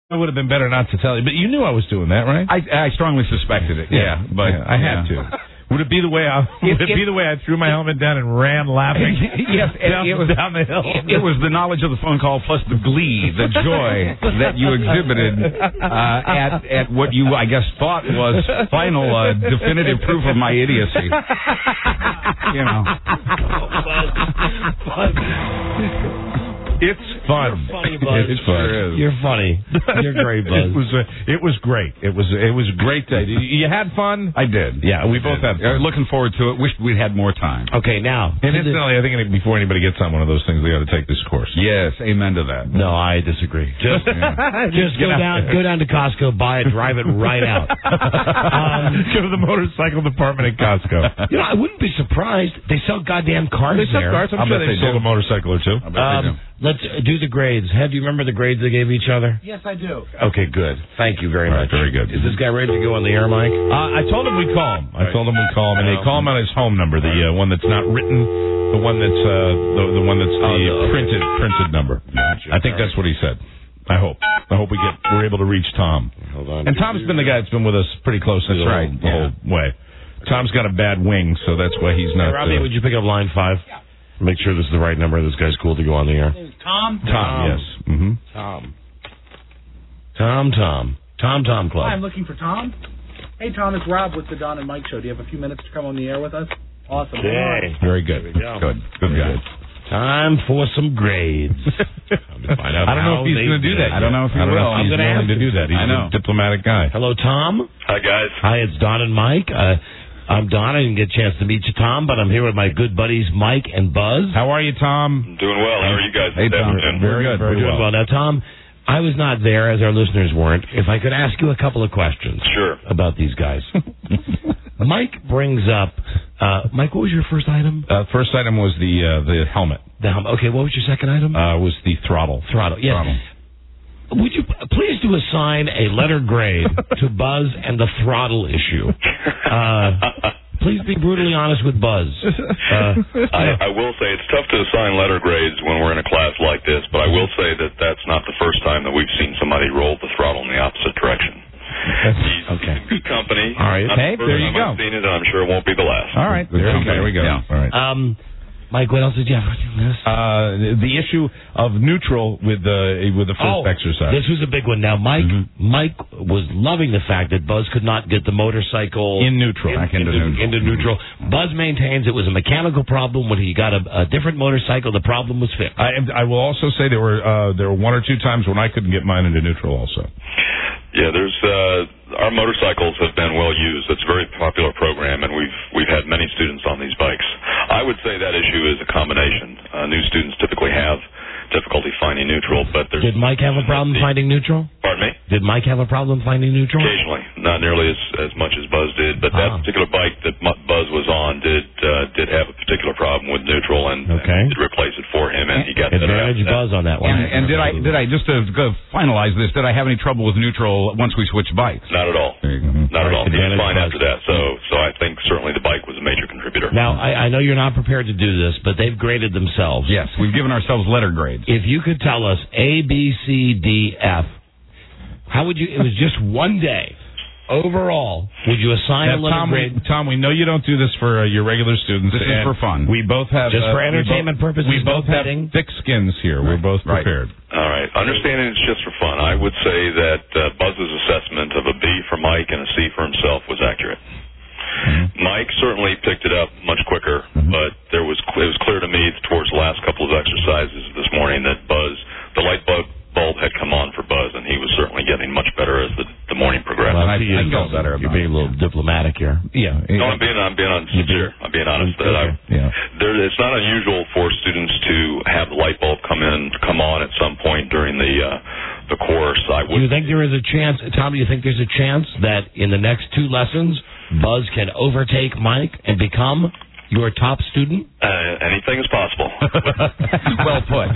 It would have been better not to tell you, but you knew I was doing that, right? I strongly suspected it. Yeah, but I had to. Would it be the way I threw my helmet down and ran laughing? Yes, down the hill. It was the knowledge of the phone call plus the glee, the joy that you exhibited at what you, I guess, thought was final definitive proof of my idiocy. You know. It's fun. You're funny, Buzz. It's fun. You're funny. You're great, Buzz. It was great. It was a great day. You had fun? I did. Yeah, we both had fun. Looking forward to it. Wished we'd had more time. Okay, now. And incidentally, I think before anybody gets on one of those things, they ought to take this course. Yes, amen to that. No, I disagree. Just go down to Costco, buy it, drive it right out. Go to the motorcycle department at Costco. I wouldn't be surprised. They sell goddamn cars They sell there. cars. I'm sure they sold a motorcycle or two. Let's do the grades. Head, do you remember the grades they gave each other? Yes, I do. Okay, good. Thank you very much. Very good. Is this guy ready to go on the air, Mike? I told him we'd call him. And they call him on his home number, the one that's not written, the one that's the one that's the printed number. Gotcha. I think that's what he said. I hope we're able to reach Tom. Hold on. And Tom's been the guy that's been with us pretty close the whole way. Tom's got a bad wing, so that's why he's not. Hey, Robbie, would you pick up line 5? Yeah. Make sure this is the right number. This guy's cool to go on the air. Tom? Tom, yes. Mm-hmm. Tom Club. Hi, I'm looking for Tom. Hey, Tom, it's Rob with the Don and Mike Show. Do you have a few minutes to come on the air with us? Awesome. Okay. Very good. Good guy. Time for some grades. I don't know if he's going to do that. I don't know if he will. I'm going to ask him to do that. He's a diplomatic guy. Hello, Tom. Hi, guys. Hi, it's Don and Mike. I'm Don. I didn't get a chance to meet you, Tom, but I'm here with my good buddies Mike and Buzz. How are you, Tom? Doing well. How are you guys? Hey, Tom. Very good. We're doing well. Now, Tom, I was not there, as our listeners weren't. If I could ask you a couple of questions. Sure. About these guys. Mike brings up... Mike, what was your first item? First item was the helmet. The helmet. Okay, what was your second item? Was the throttle. Yes. Throttle. Would you please do assign a letter grade to Buzz and the throttle issue? Please be brutally honest with Buzz. I will say it's tough to assign letter grades when we're in a class like this, but I will say that that's not the first time that we've seen somebody roll the throttle in the opposite direction. He's good company. All right. Hey, there you go. I've seen it, and I'm sure it won't be the last. All right. There we go. Yeah. All right. Mike, what else did you have? The issue of neutral with the first exercise. This was a big one. Now, Mike was loving the fact that Buzz could not get the motorcycle in neutral. Into neutral. Buzz maintains it was a mechanical problem. When he got a different motorcycle, the problem was fixed. I will also say there were one or two times when I couldn't get mine into neutral also. Yeah, there's our motorcycles have been well used. It's a very popular program, and we've had many students on these bikes. I would say that issue is a combination. New students typically have difficulty finding neutral, but there's... Did Mike have a problem finding neutral? Pardon me? Did Mike have a problem finding neutral? Occasionally, not nearly as much as Buzz did, but that particular bike that Buzz was on did have a particular problem with neutral, and did replace it for him, and he got that advantage Buzz on that one. And did I just to finalize this? Did I have any trouble with neutral once we switched bikes? Not at all. Not at all. He was fine after that. So I think certainly the bike was a major contributor. Now I know you're not prepared to do this, but they've graded themselves. Yes, we've given ourselves letter grades. If you could tell us A, B, C, D, F, how would you? It was just one day. Overall, would you assign a letter grade? Tom, we know you don't do this for your regular students. This is for fun. We both have just for entertainment purposes. We both have thick skins here. We're both prepared. All right. Understanding it's just for fun, I would say that Buzz's assessment of a B for Mike and a C for himself was accurate. Mike certainly picked it up much quicker, but it was clear to me towards the last couple of exercises this morning that the light bulb had come on for Buzz, and he was certainly getting much better as the morning progressed. Well, I felt better about it. You're being a little diplomatic here. Yeah. No, I'm being sincere. I'm being honest. It's not unusual for students to have the light bulb come on at some point during the course. Do you think there is a chance, Tom? Do you think there's a chance that in the next two lessons, Buzz can overtake Mike and become your top student? Anything is possible. Well put.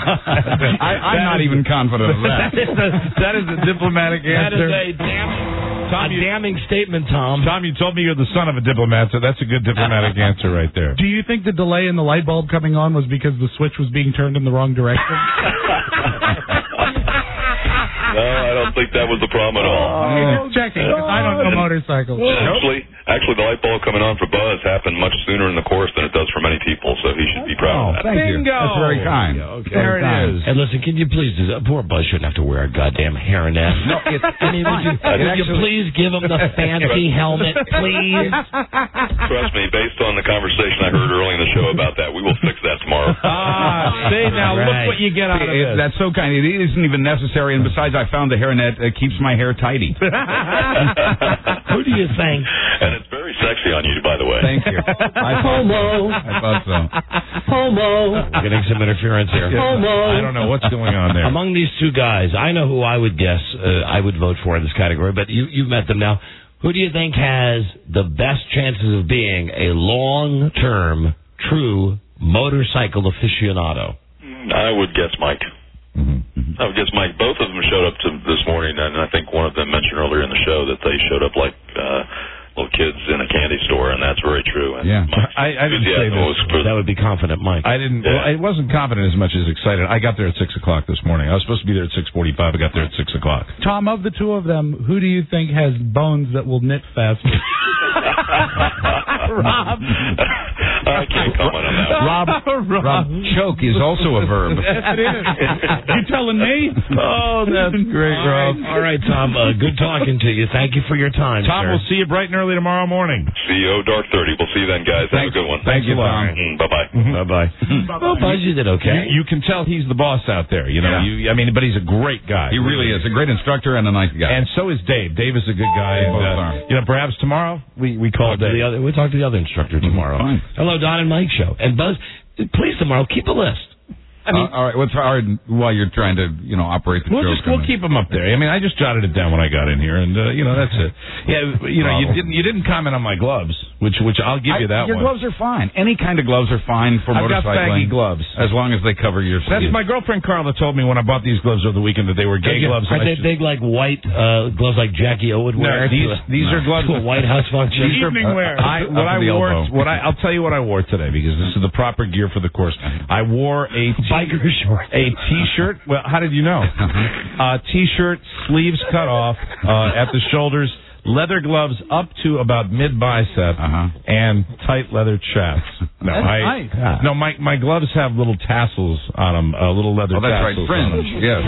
I'm not even confident of that. That is a diplomatic answer. That is a damning statement, Tom. Tom, you told me you're the son of a diplomat, so that's a good diplomatic answer right there. Do you think the delay in the light bulb coming on was because the switch was being turned in the wrong direction? No, I don't think that was the problem at all. Just checking, 'cause I don't know motorcycles. Actually, the light bulb coming on for Buzz happened much sooner in the course than it does for many people, so he should be proud of that. Thank you. That's very kind. Okay. There it is. And listen, can you please, poor Buzz shouldn't have to wear a goddamn hairnet. No, it's Would you please give him the fancy helmet, please? Trust me, based on the conversation I heard early in the show about that, we will fix that tomorrow. See, now look what you get out of this. That's so kind. It isn't even necessary, and besides, I found the hairnet keeps my hair tidy. Who do you think? And it's very sexy on you, by the way. Thank you. I thought so. Homo. We're getting some interference here. I don't know what's going on there. Among these two guys, I know who I would guess I would vote for in this category, but you've met them now. Who do you think has the best chances of being a long-term, true motorcycle aficionado? I would guess Mike. I would guess Mike. Both of them showed up this morning, and I think one of them mentioned earlier in the show that they showed up like little kids in a candy store, and that's very true. And yeah, I didn't say this. That would be confident, Mike. I didn't. Well, I wasn't confident as much as excited. I got there at 6 o'clock this morning. I was supposed to be there at 6:45. I got there at 6 o'clock. Tom, of the two of them, who do you think has bones that will knit faster? Rob. I can't comment on that. Rob, choke is also a verb. Yes, it is. You telling me? Oh, that's great, Rob. All right, Tom. Good talking to you. Thank you for your time, Tom, sir. we'll see you bright and early tomorrow morning. CEO Dark 30. We'll see you then, guys. Have a good one. Thank you, Tom. Bye-bye. Bye-bye. Well, Buzz, you did okay. You can tell he's the boss out there. You know, Yeah. but he's a great guy. He really is a great instructor and a nice guy. And so is Dave. Dave is a good guy. They both are. Perhaps tomorrow we call Dave. We'll talk to the other instructor tomorrow. Fine. Hello, Don and Mike show. And Buzz, please tomorrow keep a list. I mean, all right. What's hard while you're trying to, operate the show? We'll keep them up there. I just jotted it down when I got in here, and that's it. Yeah, you didn't comment on my gloves, which I'll give you that your one. gloves are fine. Any kind of gloves are fine for I've got motorcycling. baggy gloves. As long as they cover your That's skin. my girlfriend Carla told me when I bought these gloves over the weekend that they were gay gloves. Are they big like white gloves like Jackie O would wear? These are gloves to a White House function. Evening wear. I'll tell you what I wore today because this is the proper gear for the course. I wore biker shorts. A T-shirt. Well, how did you know? T-shirt, sleeves cut off at the shoulders, leather gloves up to about mid-bicep, and tight leather chaps. No, my gloves have little tassels on them, little leather tassels. That's right, fringe. Yeah.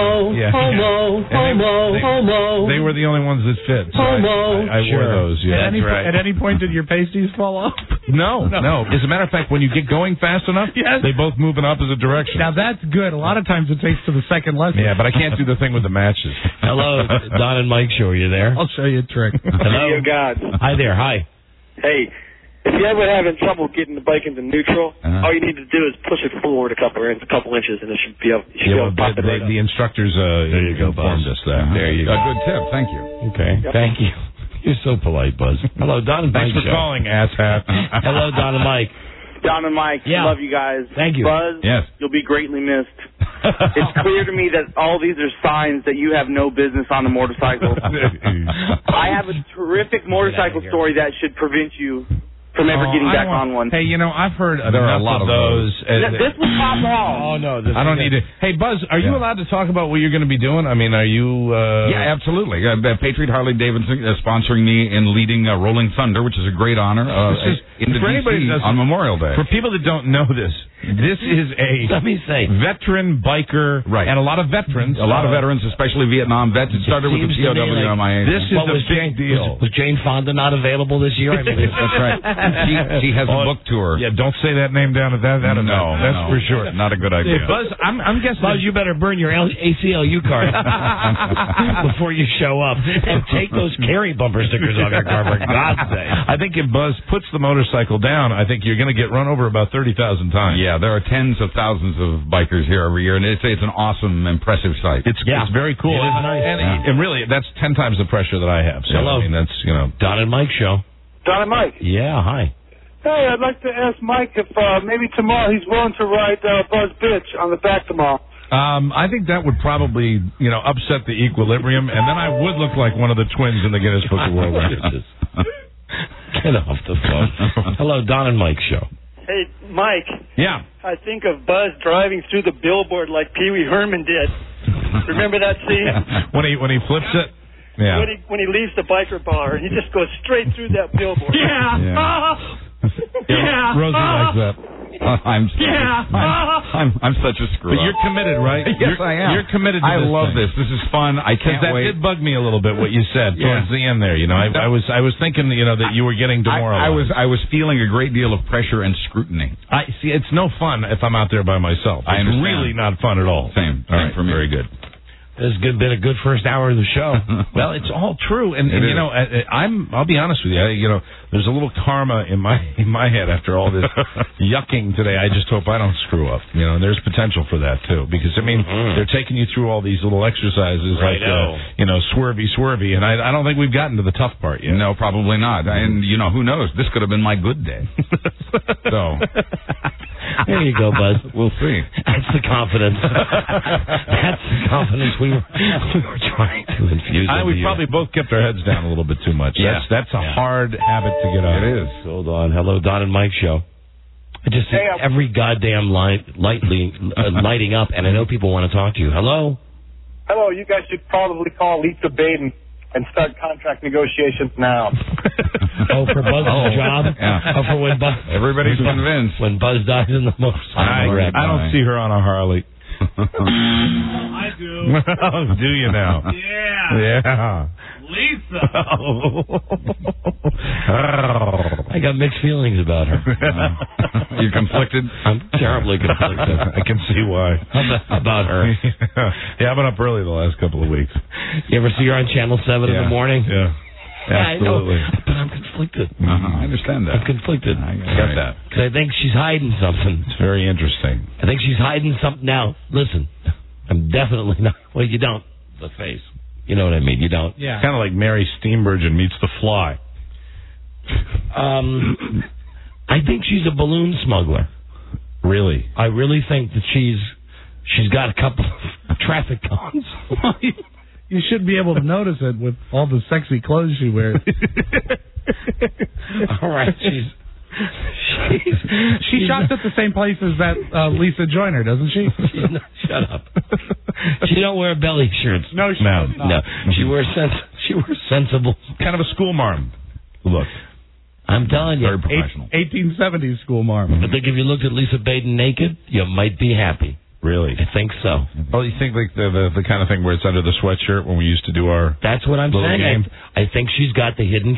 Homo. They were the only ones that fit. So I wore those. Yeah, At any point, did your pasties fall off? No. As a matter of fact, when you get going fast enough, they both move in opposite directions. Now, that's good. A lot of times it takes to the second lesson. Yeah, but I can't do the thing with the matches. Hello, Don and Mike show. Are you there? I'll show you a trick. Hello. Hey, guys. Hi there. Hi. Hey, if you're ever having trouble getting the bike into neutral, all you need to do is push it forward a couple inches, and it should be able to pop it right up. The instructors informed us that. There you go. Good tip. Thank you. Okay. Yep. Thank you. You're so polite, Buzz. Hello, Don and Mike. Thanks for calling, asshat. Hello, Don and Mike. Don and Mike, Yeah. love you guys. Thank you. Buzz, Yes. you'll be greatly missed. It's clear to me that all these are signs that you have no business on a motorcycle. I have a terrific motorcycle story that should prevent you from ever getting back on one. Hey, I've heard there are a lot of those. This was top wall. Oh, no. I don't need to. Hey, Buzz, are you allowed to talk about what you're going to be doing? Are you... Yeah, absolutely. Patriot Harley Davidson sponsoring me in leading Rolling Thunder, which is a great honor in the DC on Memorial Day. For people that don't know this is a Let me say. veteran biker, and a lot of veterans. A lot of veterans, especially Vietnam vets. It started with the POW on my age. This is a big deal. Was Jane Fonda not available this year? That's right. She has a book tour. Yeah, don't say that name down at that. No, that's for sure. Not a good idea. Buzz, I'm guessing. Buzz, you better burn your ACLU card before you show up, and take those carry bumper stickers off your car, for God's sake. I think if Buzz puts the motorcycle down, I think you're going to get run over about 30,000 times. Yeah, there are tens of thousands of bikers here every year, and it's an awesome, impressive sight. It's very cool. It is nice. And really, that's 10 times the pressure that I have. So, Hello. That's, Don and Mike show. Don and Mike. Yeah, hi. Hey, I'd like to ask Mike if maybe tomorrow he's willing to ride Buzz Bitch on the back tomorrow. I think that would probably, upset the equilibrium, and then I would look like one of the twins in the Guinness Book of World Records. Get off the phone. Hello, Don and Mike show. Hey, Mike. Yeah. I think of Buzz driving through the billboard like Pee Wee Herman did. Remember that scene? When he flips it? Yeah. When he leaves the biker bar, he just goes straight through that billboard. Yeah. Rosie likes that. I'm such a screw up. But you're committed, right? Yes, I am. You're committed to I this love thing. this. This is fun. I can't that wait. did bug me a little bit what you said towards the end there. You know, I was thinking, you know, that you were getting demoralized. I was feeling a great deal of pressure and scrutiny. I see. It's no fun if I'm out there by myself. I It's understand. really not fun at all. Same for me. Very good. It's been a good first hour of the show. Well, it's all true, and It you is. know, I'll be honest with you. You know, there's a little karma in my head after all this yucking today. I just hope I don't screw up. You know, and there's potential for that too, because I mean, they're taking you through all these little exercises like you know, swervy, and I don't think we've gotten to the tough part yet. No, probably not. And you know, who knows? This could have been my good day. So there you go, Buzz. We'll see. That's the confidence. That's the confidence we were trying to infuse. We probably both kept our heads down a little bit too much. Yeah. That's a hard habit to get out. It is. Hold on. Hello, Don and Mike show. I just see every goddamn lighting up, and I know people want to talk to you. Hello? Hello, you guys should probably call Lisa Baden and start contract negotiations now. Oh, for Buzz's job? Yeah. Oh, for when Buzz... Everybody's convinced. When Buzz dies in the motorcycle wreck. I don't see her on a Harley. I do. Do you now? Yeah. Yeah. Lisa. I got mixed feelings about her. You conflicted? I'm terribly conflicted. I can see why. About her. Yeah, I've been up early the last couple of weeks. You ever see her on Channel 7 in the morning? Yeah. Absolutely. I know, but I'm conflicted. I understand that. I'm conflicted. I get that. Because I think she's hiding something. It's very interesting. I think she's hiding something. Now, listen, I'm definitely not. Well, you don't. The face. You know what I mean? You don't. Yeah. Kind of like Mary Steenburgen meets The Fly. I think she's a balloon smuggler. Really? I really think that she's got a couple of traffic cones. You should be able to notice it with all the sexy clothes she wears. All right, she shops at the same place as that Lisa Joyner, doesn't she? Shut up. She don't wear belly shirts. No, she does not. No. She wears sensible. Kind of a school marm look. I'm telling you. Very professional. 1870s school marm. I think if you looked at Lisa Baden naked, you might be happy. Really? I think so. Oh, you think like the kind of thing where it's under the sweatshirt when we used to do our... That's what I'm little saying. game? I think she's got the hidden